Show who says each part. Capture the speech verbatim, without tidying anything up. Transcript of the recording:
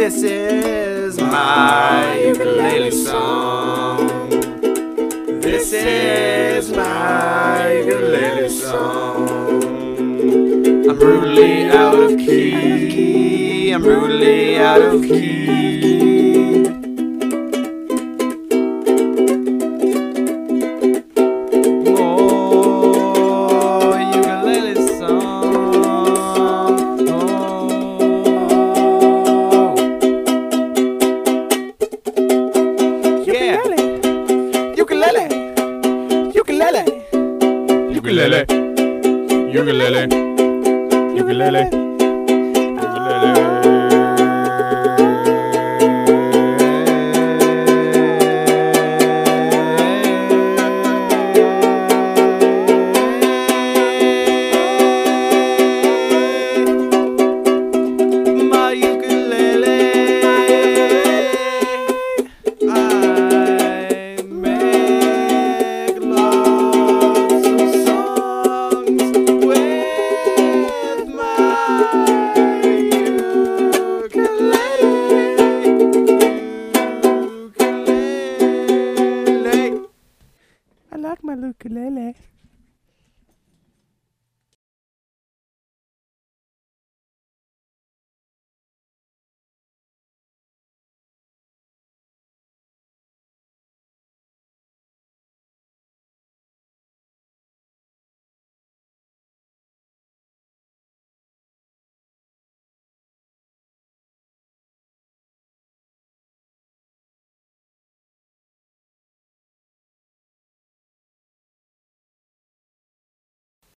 Speaker 1: This is my ukulele song. This is my ukulele song. I'm rudely out of key. I'm rudely out of key. Oh, ukulele song. Oh, yeah. Ukulele, ukulele, ukulele, ukulele, ukulele, ukulele.